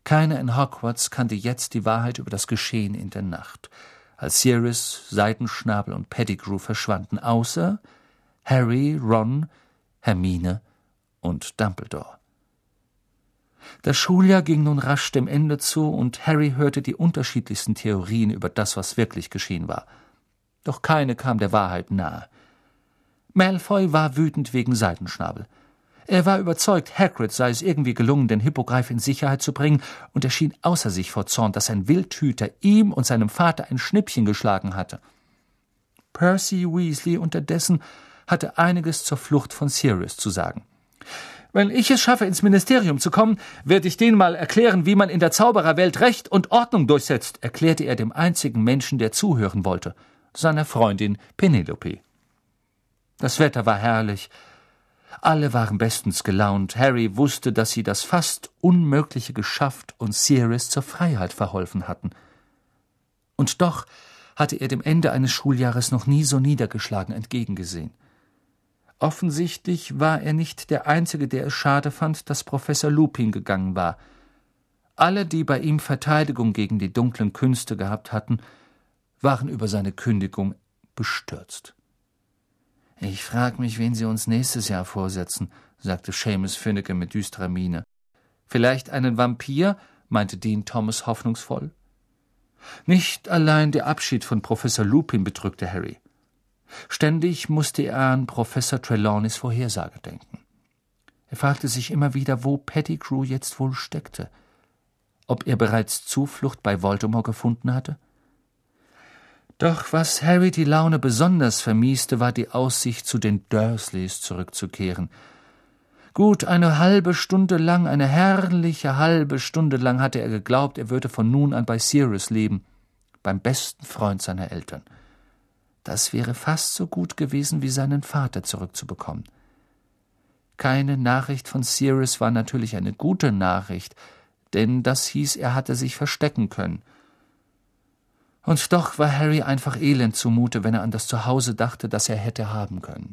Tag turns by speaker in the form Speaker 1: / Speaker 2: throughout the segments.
Speaker 1: Keiner in Hogwarts kannte jetzt die Wahrheit über das Geschehen in der Nacht, als Sirius, Seidenschnabel und Pettigrew verschwanden, außer Harry, Ron, Hermine und Dumbledore. Das Schuljahr ging nun rasch dem Ende zu, und Harry hörte die unterschiedlichsten Theorien über das, was wirklich geschehen war. Doch keine kam der Wahrheit nahe. Malfoy war wütend wegen Seidenschnabel. Er war überzeugt, Hagrid sei es irgendwie gelungen, den Hippogreif in Sicherheit zu bringen, und er schien außer sich vor Zorn, dass ein Wildhüter ihm und seinem Vater ein Schnippchen geschlagen hatte. Percy Weasley unterdessen hatte einiges zur Flucht von Sirius zu sagen. »Wenn ich es schaffe, ins Ministerium zu kommen, werde ich denen mal erklären, wie man in der Zaubererwelt Recht und Ordnung durchsetzt«, erklärte er dem einzigen Menschen, der zuhören wollte, seiner Freundin Penelope. Das Wetter war herrlich. Alle waren bestens gelaunt. Harry wusste, dass sie das fast Unmögliche geschafft und Sirius zur Freiheit verholfen hatten. Und doch hatte er dem Ende eines Schuljahres noch nie so niedergeschlagen entgegengesehen. Offensichtlich war er nicht der Einzige, der es schade fand, dass Professor Lupin gegangen war. Alle, die bei ihm Verteidigung gegen die dunklen Künste gehabt hatten, waren über seine Kündigung bestürzt. »Ich frag mich, wen sie uns nächstes Jahr vorsetzen«, sagte Seamus Finnegan mit düsterer Miene. »Vielleicht einen Vampir?« meinte Dean Thomas hoffnungsvoll. Nicht allein der Abschied von Professor Lupin bedrückte Harry. Ständig musste er an Professor Trelawneys Vorhersage denken. Er fragte sich immer wieder, wo Pettigrew jetzt wohl steckte. Ob er bereits Zuflucht bei Voldemort gefunden hatte? Doch was Harry die Laune besonders vermieste, war die Aussicht, zu den Dursleys zurückzukehren. Gut eine halbe Stunde lang, eine herrliche halbe Stunde lang hatte er geglaubt, er würde von nun an bei Sirius leben, beim besten Freund seiner Eltern. Das wäre fast so gut gewesen, wie seinen Vater zurückzubekommen. Keine Nachricht von Sirius war natürlich eine gute Nachricht, denn das hieß, er hatte sich verstecken können. Und doch war Harry einfach elend zumute, wenn er an das Zuhause dachte, das er hätte haben können.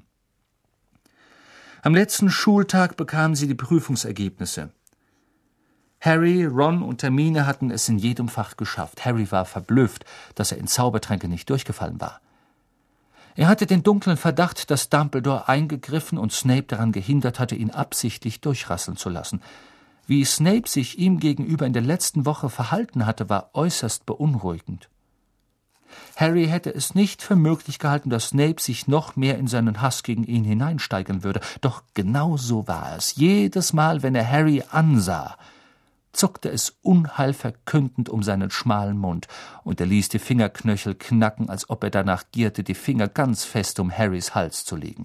Speaker 1: Am letzten Schultag bekamen sie die Prüfungsergebnisse. Harry, Ron und Hermine hatten es in jedem Fach geschafft. Harry war verblüfft, dass er in Zaubertränke nicht durchgefallen war. Er hatte den dunklen Verdacht, dass Dumbledore eingegriffen und Snape daran gehindert hatte, ihn absichtlich durchrasseln zu lassen. Wie Snape sich ihm gegenüber in der letzten Woche verhalten hatte, war äußerst beunruhigend. Harry hätte es nicht für möglich gehalten, dass Snape sich noch mehr in seinen Hass gegen ihn hineinsteigern würde. Doch genau so war es. Jedes Mal, wenn er Harry ansah, zuckte es unheilverkündend um seinen schmalen Mund, und er ließ die Fingerknöchel knacken, als ob er danach gierte, die Finger ganz fest um Harrys Hals zu legen.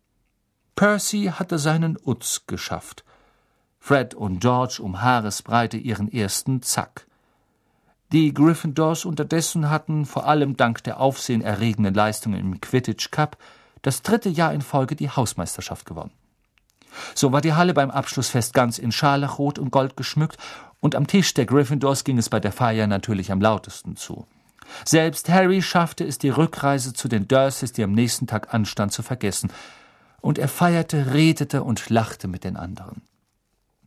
Speaker 1: Percy hatte seinen Utz geschafft. Fred und George um Haaresbreite ihren ersten Zack. Die Gryffindors unterdessen hatten, vor allem dank der aufsehenerregenden Leistungen im Quidditch Cup, das 3. Jahr in Folge die Hausmeisterschaft gewonnen. So war die Halle beim Abschlussfest ganz in Scharlachrot und Gold geschmückt, und am Tisch der Gryffindors ging es bei der Feier natürlich am lautesten zu. Selbst Harry schaffte es, die Rückreise zu den Dursleys, die am nächsten Tag anstand, zu vergessen, und er feierte, redete und lachte mit den anderen.